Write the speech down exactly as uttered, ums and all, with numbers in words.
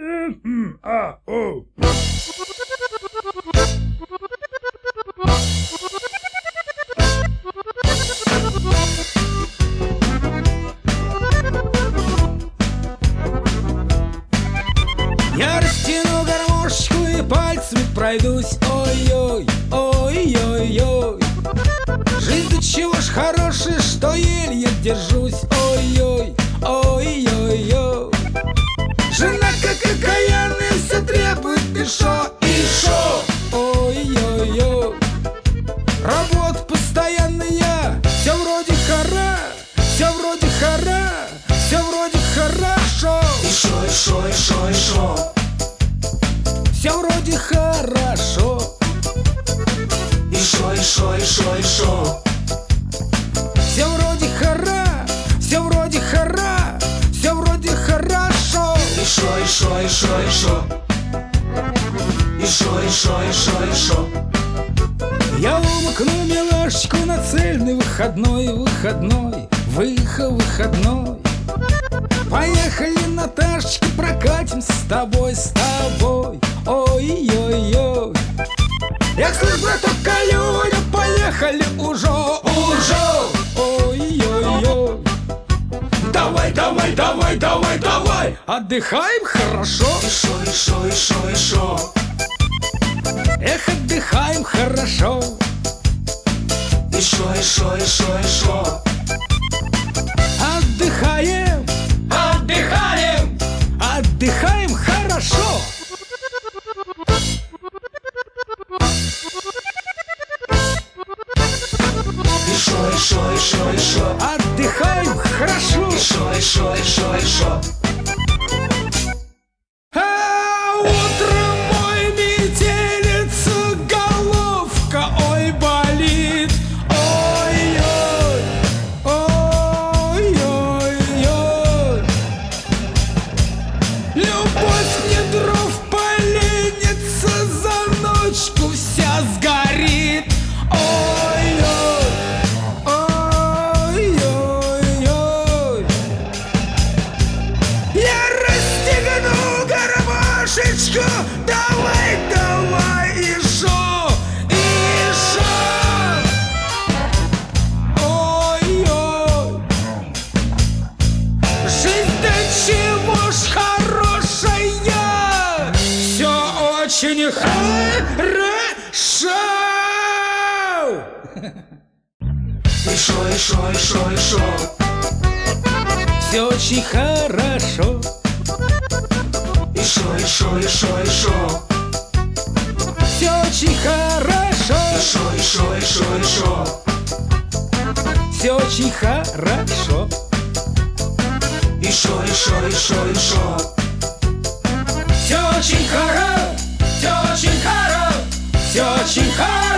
А, о. Я растяну гармошечку и пальцами пройдусь. Ой-ой, ой-ой-ой. Жизнь до чего ж хорошая, что еле держусь. Ой-ой, ой-ой-ой. Жена как окаянная, все требует и шо, и шо. Ой-ой-ой. Работа постоянная, все вроде хара, все вроде хара, все вроде хорошо. И шо, и шо, и шо, и шо. Все вроде хорошо. И шо, и шо, и шо, и шо. Все вроде хара, все вроде хара, все вроде хорошо. И шо, и шо, и шо, и шо. И шо, и шо, и шо, и шо. Я умыкну милашечку на цельный выходной, выходной, выхо, выходной. Поехали, Наташечка, прокатимся с тобой, с тобой. Ой-ой-ой. Я слышу, браток Калюня, поехали уже, уже. Ой-ой-ой. Давай, давай, давай, давай, давай. Отдыхаем хорошо. И шо, и шо, и шо, и шо. Эх, отдыхаем хорошо. И шо, и шо, и шо, и шо. Отдыхаем, Отдыхаем. отдыхаем хорошо. И шо, и шо, и шо, и шо. Отдыхаем хорошо. И шо, и шо, и шо, и шо. А утром мой метелица головка, ой, болит. Ой-ой, ой-ой-ой. Любовь мне дров поленится, за ночку вся сгорит. Ой-ой, ой-ой-ой. Я расстегну гармошечку, давай, давай, и шо, и шо. Ой-ой. Жизнь до чего ж хорошая, все очень хорошо. И шо, и шо, и шо, и шо. Все очень хорошо. И шо, и шо, и шо, и шо. Все очень хорошо. И шо, и шо, и шо, и шо. Все очень хорошо. И шо, и шо, и шо, и шо. Все очень хорошо. Все очень хорошо. Все очень хорошо.